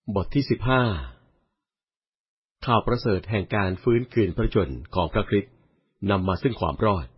บทที่15ข่าวประเสริฐแห่งการฟื้นคืนพระชนม์ของพระคริสต์นำมาซึ่งความรอด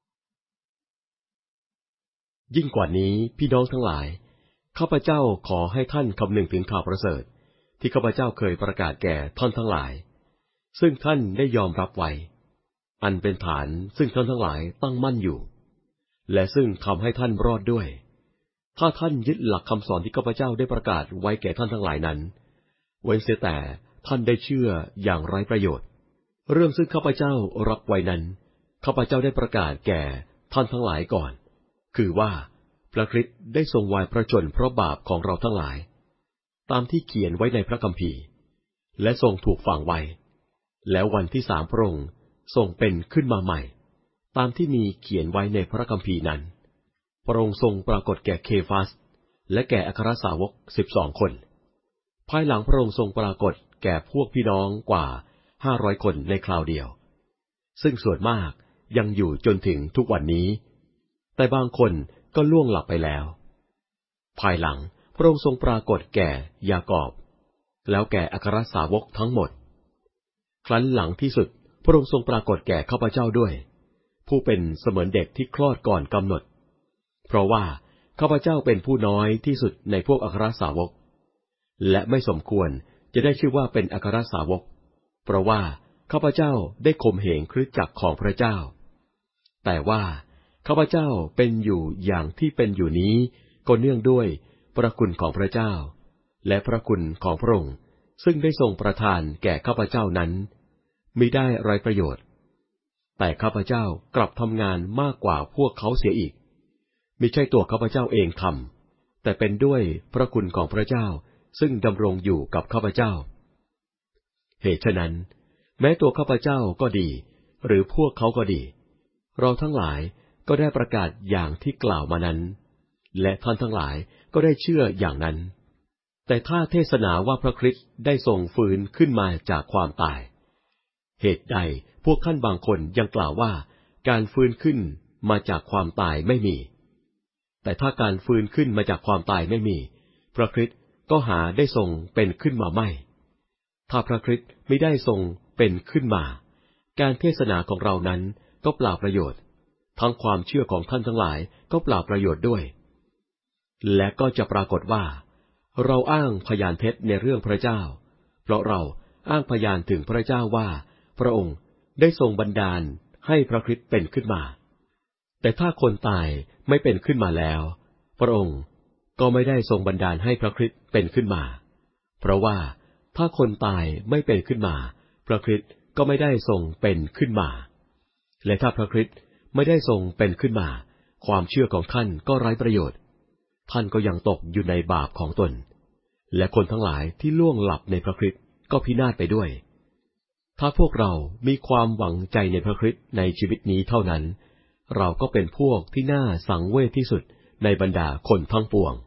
ยิ่งกว่านี้พี่น้องทั้งหลายข้าพเจ้าขอให้ท่านคำนึงถึงข่าวประเสริฐที่ข้าพเจ้าเคยประกาศแก่ท่านทั้งหลายซึ่งท่านได้ยอมรับไว้อันเป็นฐานซึ่งท่านทั้งหลายตั้งมั่นอยู่และซึ่งทำให้ท่านรอดด้วยถ้าท่านยึดหลักคำสอนที่ข้าพเจ้าได้ประกาศไว้แก่ท่านทั้งหลายนั้นเว้นเสียแต่ท่านได้เชื่ออย่างไร้ประโยชน์เรื่องซึ่งข้าพเจ้ารับไว้นั้นข้าพเจ้าได้ประกาศแก่ท่านทั้งหลายก่อนคือว่าพระคริสต์ได้ทรงวายพระชนม์เพราะบาปของเราทั้งหลายตามที่เขียนไว้ในพระคัมภีร์และทรงถูกฝังไว้แล้ววันที่3พระองค์ทรงเป็นขึ้นมาใหม่ตามที่มีเขียนไว้ในพระคัมภีร์นั้นพระองค์ทรงปรากฏแก่เคฟัสและแก่อัครสาวก12 คนภายหลังพระองค์ทรงปรากฏแก่พวกพี่น้องกว่า500 คนในคราวเดียวซึ่งส่วนมากยังอยู่จนถึงทุกวันนี้แต่บางคนก็ล่วงหลับไปแล้วภายหลังพระองค์ทรงปรากฏแก่ยากอบแล้วแก่อัครสาวกทั้งหมดครั้นหลังที่สุดพระองค์ทรงปรากฏแก่ข้าพเจ้าด้วยผู้เป็นเสมือนเด็กที่คลอดก่อนกำหนดเพราะว่าข้าพเจ้าเป็นผู้น้อยที่สุดในพวกอัครสาวกและไม่สมควรจะได้ชื่อว่าเป็นอัครสาวกเพราะว่าข้าพเจ้าได้ข่มเหงคริสตจักรของพระเจ้าแต่ว่าข้าพเจ้าเป็นอยู่อย่างที่เป็นอยู่นี้ก็เนื่องด้วยพระคุณของพระเจ้าและพระคุณของพระองค์ซึ่งได้ทรงประทานแก่ข้าพเจ้านั้นมิได้ไร้ประโยชน์แต่ข้าพเจ้ากลับทำงานมากกว่าพวกเขาเสียอีกมิใช่ตัวข้าพเจ้าเองทำแต่เป็นด้วยพระคุณของพระเจ้าซึ่งดำรงอยู่กับข้าพเจ้าเหตุฉะนั้นแม้ตัวข้าพเจ้าก็ดีหรือพวกเขาก็ดีเราทั้งหลายก็ได้ประกาศอย่างที่กล่าวมานั้นและท่านทั้งหลายก็ได้เชื่ออย่างนั้นแต่ถ้าเทศนาว่าพระคริสต์ได้ทรงฟื้นขึ้นมาจากความตายเหตุใดพวกท่านบางคนยังกล่าวว่าการฟื้นขึ้นมาจากความตายไม่มีแต่ถ้าการฟื้นขึ้นมาจากความตายไม่มีพระคริสต์ก็หาได้ทรงเป็นขึ้นมาไม่ถ้าพระคริสต์ไม่ได้ทรงเป็นขึ้นมาการเทศนาของเรานั้นก็เปล่าประโยชน์ทั้งความเชื่อของท่านทั้งหลายก็เปล่าประโยชน์ด้วยและก็จะปรากฏว่าเราอ้างพยานเท็จในเรื่องพระเจ้าเพราะเราอ้างพยานถึงพระเจ้าว่าพระองค์ได้ทรงบันดาลให้พระคริสต์เป็นขึ้นมาแต่ถ้าคนตายไม่เป็นขึ้นมาแล้วพระองค์ก็ไม่ได้ทรงบันดาลให้พระคริสต์เป็นขึ้นมาเพราะว่าถ้าคนตายไม่เป็นขึ้นมาพระคริสต์ก็ไม่ได้ทรงเป็นขึ้นมาและถ้าพระคริสต์ไม่ได้ทรงเป็นขึ้นมาความเชื่อของท่านก็ไร้ประโยชน์ท่านก็ยังตกอยู่ในบาปของตนและคนทั้งหลายที่ล่วงหลับในพระคริสต์ก็พินาศไปด้วยถ้าพวกเรามีความหวังใจในพระคริสต์ในชีวิตนี้เท่านั้นเราก็เป็นพวกที่น่าสังเวชที่สุดในบรรดาคนทั้งปวง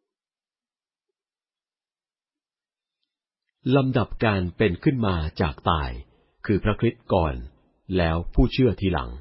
ลำดับการเป็นขึ้นมาจากตายคือพระคริสต์ก่อนแล้วผู้เชื่อทีหลัง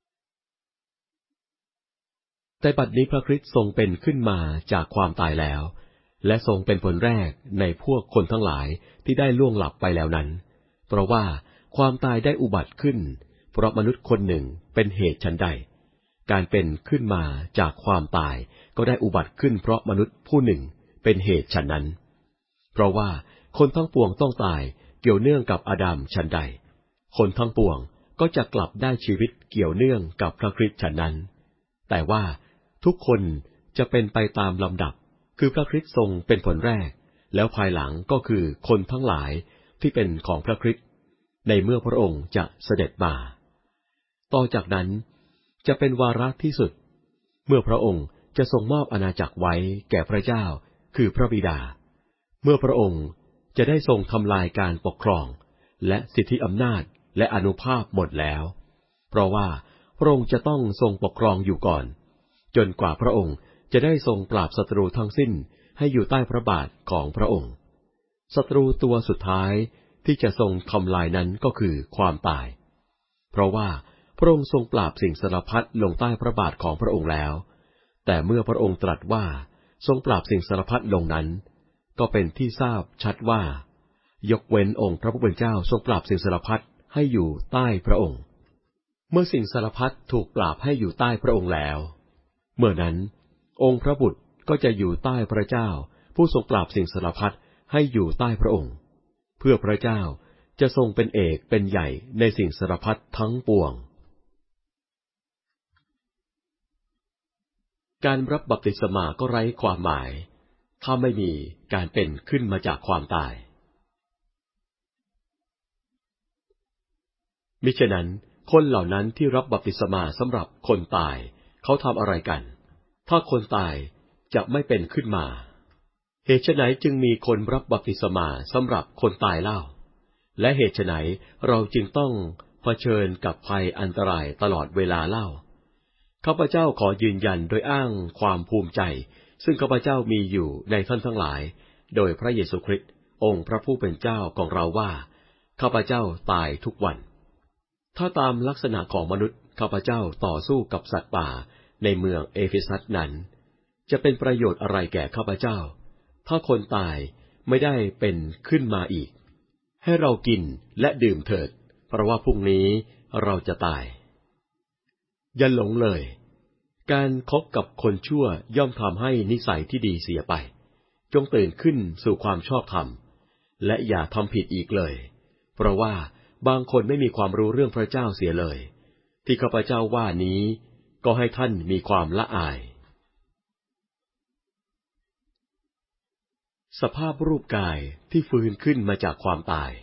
แต่บัดนี้พระคริสต์ทรงเป็นขึ้นมาจากความตายแล้วและทรงเป็นผลแรกในพวกคนทั้งหลายที่ได้ล่วงหลับไปแล้วนั้นเพราะว่าความตายได้อุบัติขึ้นเพราะมนุษย์คนหนึ่งเป็นเหตุฉันใดการเป็นขึ้นมาจากความตายก็ได้อุบัติขึ้นเพราะมนุษย์ผู้หนึ่งเป็นเหตุฉันนั้นเพราะว่าคนทั้งปวงต้องตายเกี่ยวเนื่องกับอาดัมฉันใดคนทั้งปวงก็จะกลับได้ชีวิตเกี่ยวเนื่องกับพระคริสต์ฉันนั้นแต่ว่าทุกคนจะเป็นไปตามลำดับคือพระคริสต์ทรงเป็นผลแรกแล้วภายหลังก็คือคนทั้งหลายที่เป็นของพระคริสต์ในเมื่อพระองค์จะเสด็จมาต่อจากนั้นจะเป็นวาระที่สุดเมื่อพระองค์จะทรงมอบอาณาจักรไว้แก่พระเจ้าคือพระบิดาเมื่อพระองค์จะได้ทรงทำลายการปกครองและสิทธิอำนาจและอานุภาพหมดแล้วเพราะว่าพระองค์จะต้องทรงปกครองอยู่ก่อนจนกว่าพระองค์จะได้ทรงปราบศัตรูทั้งสิ้นให้อยู่ใต้พระบาทของพระองค์ศัตรูตัวสุดท้ายที่จะทรงทำลายนั้นก็คือความตายเพราะว่าพระองค์ทรงปราบสิ่งสารพัดลงใต้พระบาทของพระองค์แล้วแต่เมื่อพระองค์ตรัสว่าทรงปราบสิ่งสารพัดลงนั้นก็เป็นที่ทราบชัดว่ายกเว้นองค์พระผู้เป็นเจ้าทรงปราบสิ่งสารพัดให้อยู่ใต้พระองค์เมื่อสิ่งสารพัดถูกปราบให้อยู่ใต้พระองค์แล้วเมื่อนั้นองค์พระบุตรก็จะอยู่ใต้พระเจ้าผู้ทรงปราบสิ่งสารพัดให้อยู่ใต้พระองค์เพื่อพระเจ้าจะทรงเป็นเอกเป็นใหญ่ในสิ่งสารพัดทั้งปวงการรับบัพติศมาก็ไร้ความหมายถ้าไม่มีการเป็นขึ้นมาจากความตายมิฉะนั้นคนเหล่านั้นที่รับบัพติศมาสำหรับคนตายเขาทำอะไรกันถ้าคนตายจะไม่เป็นขึ้นมาเหตุไฉนจึงมีคนรับบัพติศมาสำหรับคนตายเล่าและเหตุไฉนเราจึงต้องเผชิญกับภัยอันตรายตลอดเวลาเล่าข้าพเจ้าขอยืนยันโดยอ้างความภูมิใจซึ่งข้าพเจ้ามีอยู่ในท่านทั้งหลายโดยพระเยซูคริสต์องค์พระผู้เป็นเจ้าของเราว่าข้าพเจ้าตายทุกวันถ้าตามลักษณะของมนุษย์ข้าพเจ้าต่อสู้กับสัตว์ป่าในเมืองเอเฟซัสนั้นจะเป็นประโยชน์อะไรแก่ข้าพเจ้าถ้าคนตายไม่ได้เป็นขึ้นมาอีกให้เรากินและดื่มเถิดเพราะว่าพรุ่งนี้เราจะตายอย่าหลงเลยการคบกับคนชั่วย่อมทำให้นิสัยที่ดีเสียไปจงตื่นขึ้นสู่ความชอบธรรมและอย่าทำผิดอีกเลยเพราะว่าบางคนไม่มีความรู้เรื่องพระเจ้าเสียเลยที่ข้าพเจ้าว่านี้ก็ให้ท่านมีความละอายสภาพรูปกายที่ฟื้นขึ้นมาจากความตาย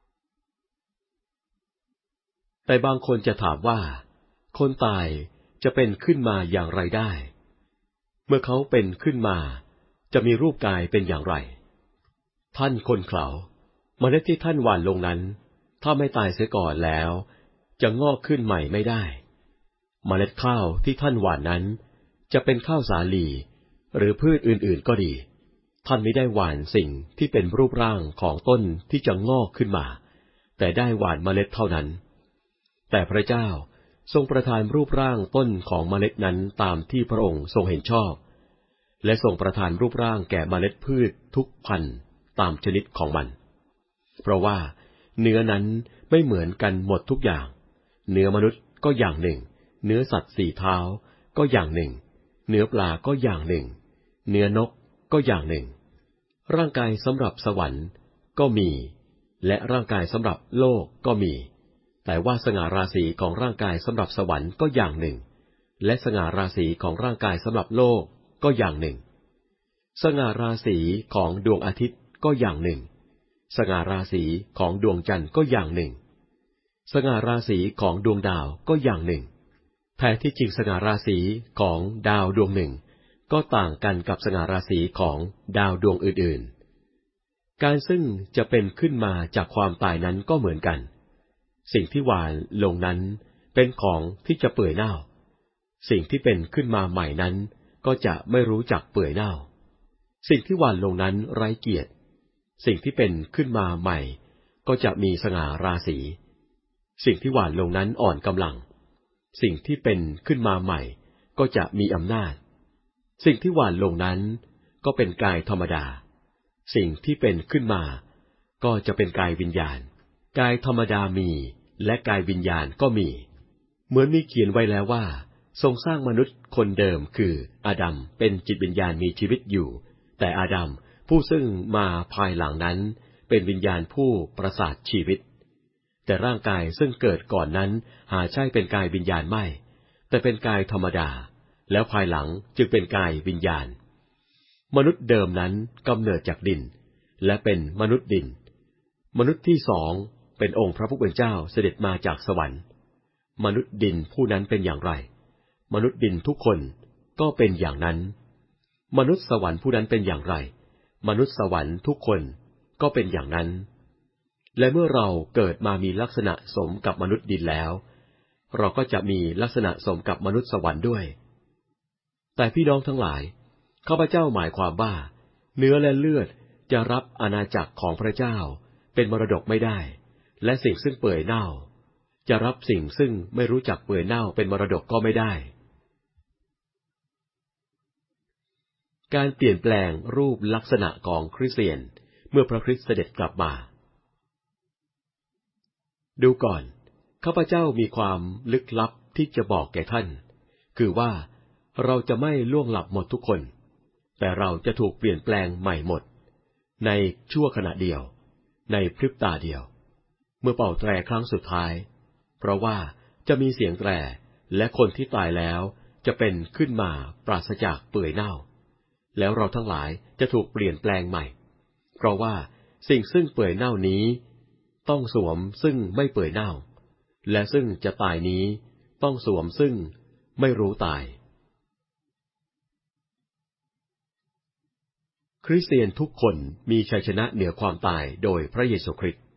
แต่บางคนจะถามว่าคนตายจะเป็นขึ้นมาอย่างไรได้เมื่อเขาเป็นขึ้นมาจะมีรูปกายเป็นอย่างไรท่านคนเขลาเมล็ดที่ท่านหว่านลงนั้นถ้าไม่ตายเสียก่อนแล้วจะงอกขึ้นใหม่ไม่ได้เมล็ดข้าวที่ท่านหว่านนั้นจะเป็นข้าวสาลีหรือพืชอื่นๆก็ดีท่านไม่ได้หว่านสิ่งที่เป็นรูปร่างของต้นที่จะงอกขึ้นมาแต่ได้หว่านเมล็ดเท่านั้นแต่พระเจ้าทรงประทานรูปร่างต้นของเมล็ดนั้นตามที่พระองค์ทรงเห็นชอบและทรงประทานรูปร่างแก่เมล็ดพืชทุกพันธุ์ตามชนิดของมันเพราะว่าเนื้อนั้นไม่เหมือนกันหมดทุกอย่างเนื้อมนุษย์ก็อย่างหนึ่งเนื้อสัตว์สี่เท้าก็อย่างหนึ่งเนื้อปลาก็อย่างหนึ่งเนื้อนกก็อย่างหนึ่งร่างกายสำหรับสวรรค์ก็มีและร่างกายสำหรับโลกก็มีแต่ว่าสง่าราศีของร่างกายสำหรับสวรรค์ก็อย่างหนึ่งและสง่าราศีของร่างกายสำหรับโลกก็อย่างหนึ่งสง่าราศีของดวงอาทิตย์ก็อย่างหนึ่งสง่าราศีของดวงจันทร์ก็อย่างหนึ่งสง่าราศีของดวงดาวก็อย่างหนึ่งแท้ที่จริงสง่าราศีของดาวดวงหนึ่งก็ต่างกันกับสง่าราศีของดาวดวงอื่นๆการซึ่งจะเป็นขึ้นมาจากความตายนั้นก็เหมือนกันสิ่งที่หว่านลงนั้นเป็นของที่จะเปื่อยเน่าสิ่งที่เป็นขึ้นมาใหม่นั้นก็จะไม่รู้จักเปื่อยเน่าสิ่งที่หว่านลงนั้นไร้เกียรติสิ่งที่เป็นขึ้นมาใหม่ก็จะมีสง่าราศีสิ่งที่หว่านลงนั้นอ่อนกำลังสิ่งที่เป็นขึ้นมาใหม่ก็จะมีอำนาจสิ่งที่หว่านลงนั้นก็เป็นกายธรรมดาสิ่งที่เป็นขึ้นมาก็จะเป็นกายวิญญาณกายธรรมดามีและกายวิญญาณก็มีเหมือนมีเขียนไว้แล้วว่าทรงสร้างมนุษย์คนเดิมคืออาดัมเป็นจิตวิญญาณมีชีวิตอยู่แต่อาดัมผู้ซึ่งมาภายหลังนั้นเป็นวิญญาณผู้ประสาทชีวิตแต่ร่างกายซึ่งเกิดก่อนนั้นหาใช่เป็นกายวิญญาณไม่แต่เป็นกายธรรมดาแล้วภายหลังจึงเป็นกายวิญญาณมนุษย์เดิมนั้นกำเนิดจากดินและเป็นมนุษย์ดินมนุษย์ที่สองเป็นองค์พระผู้เป็นเจ้าเสด็จมาจากสวรรค์มนุษย์ดินผู้นั้นเป็นอย่างไรมนุษย์ดินทุกคนก็เป็นอย่างนั้นมนุษย์สวรรค์ผู้นั้นเป็นอย่างไรมนุษย์สวรรค์ทุกคนก็เป็นอย่างนั้นและเมื่อเราเกิดมามีลักษณะสมกับมนุษย์ดินแล้วเราก็จะมีลักษณะสมกับมนุษย์สวรรค์ด้วยแต่พี่น้องทั้งหลายข้าพเจ้าหมายความว่าเนื้อและเลือดจะรับอาณาจักรของพระเจ้าเป็นมรดกไม่ได้และสิ่งซึ่งเปื่อยเน่าจะรับสิ่งซึ่งไม่รู้จักเปื่อยเน่าเป็นมรดกก็ไม่ได้การเปลี่ยนแปลงรูปลักษณะของคริสเตียนเมื่อพระคริสต์เสด็จกลับมาดูก่อนข้าพเจ้ามีความลึกลับที่จะบอกแก่ท่านคือว่าเราจะไม่ล่วงหลับหมดทุกคนแต่เราจะถูกเปลี่ยนแปลงใหม่หมดในชั่วขณะเดียวในพริบตาเดียวเมื่อเป่าแตรครั้งสุดท้ายเพราะว่าจะมีเสียงแตรและคนที่ตายแล้วจะเป็นขึ้นมาปราศจากเปื่อยเน่าแล้วเราทั้งหลายจะถูกเปลี่ยนแปลงใหม่เพราะว่าสิ่งซึ่งเปื่อยเน่านี้ต้องสวมซึ่งไม่เปื่อยเน่าและซึ่งจะตายนี้ต้องสวมซึ่งไม่รู้ตายคริสเตียนทุกคนมีชัยชนะเหนือความตายโดยพระเยซูคริสต์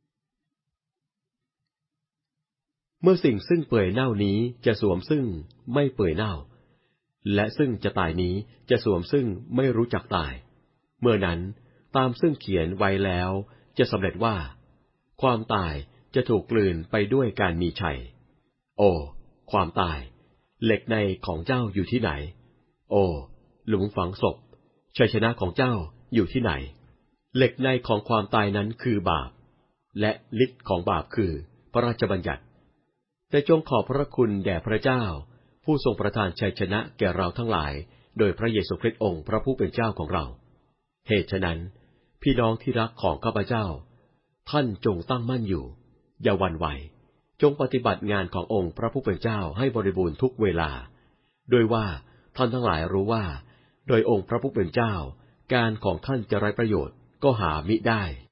เมื่อสิ่งซึ่งเปื่อยเน่านี้จะสวมซึ่งไม่เปื่อยเน่าและซึ่งจะตายนี้จะสวมซึ่งไม่รู้จักตายเมื่อนั้นตามซึ่งเขียนไว้แล้วจะสำเร็จว่าความตายจะถูกกลืนไปด้วยการมีชัยโอ้ความตายเหล็กในของเจ้าอยู่ที่ไหนโอ้หลุมฝังศพชัยชนะของเจ้าอยู่ที่ไหนเหล็กในของความตายนั้นคือบาปและฤทธิ์ของบาปคือพระราชบัญญัติแต่จงขอบพระคุณแด่พระเจ้าผู้ทรงประทานชัยชนะแก่เราทั้งหลายโดยพระเยซูคริสต์องค์พระผู้เป็นเจ้าของเราเหตุฉะนั้นพี่น้องที่รักของข้าพเจ้าท่านจงตั้งมั่นอยู่อย่าหวั่นไหวจงปฏิบัติงานขององค์พระผู้เป็นเจ้าให้บริบูรณ์ทุกเวลาโดยว่าท่านทั้งหลายรู้ว่าโดยองค์พระผู้เป็นเจ้าการของท่านจะไร้ประโยชน์ก็หามิได้